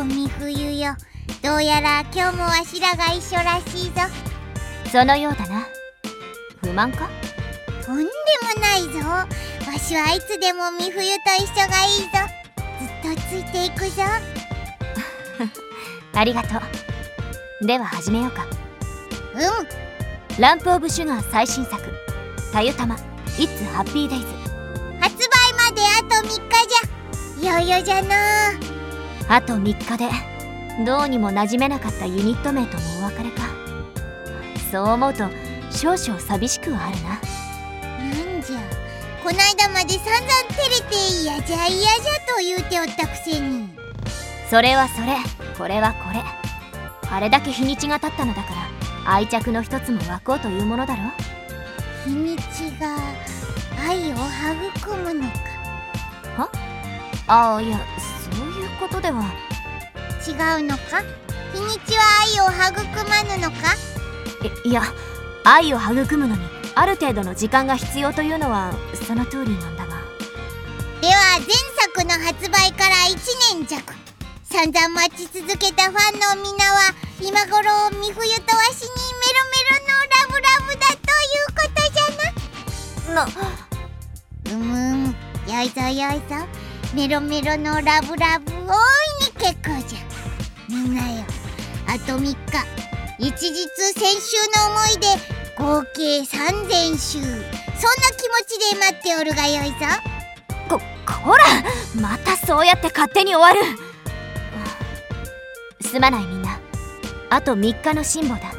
美冬よ、どうやら今日もわしらが一緒らしいぞ。 そのようだな。不満か？ とんでもないぞ。わしはいつでも美冬と一緒がいいぞ。ずっとついていくぞ。 ありがとう。では始めようか。ランプオブシュガー最新作たゆたま It's Happy Days、 発売まであと3日じゃ。いよいよじゃな。 あと3日でどうにも馴染めなかったユニット名ともお別れか。そう思うと少々寂しくはあるな。 なんじゃ、こないだまで散々照れて嫌じゃ嫌じゃと言うておったくせに。 それはそれ、これはこれ。あれだけ日にちが経ったのだから愛着の一つも湧こうというものだろ。 日にちが愛を育むのか。 は？ああ、いや、そういうことでは。 違うのか？日にちは愛を育まぬのか？ いや、愛を育むのにある程度の時間が必要というのはその通りなんだが。 では前作の発売から1年弱、散々待ち続けたファンの皆は今頃美冬とわしにメロメロのラブラブだということじゃな。よいぞよいぞ、メロメロのラブラブ大いに結構じゃ。みんなよ、あと3日、一日千秋の思いで合計3000秋、そんな気持ちで待っておるがよいぞ。 こら、またそうやって勝手に終わる。すまないみんな、あと3日の辛抱だ。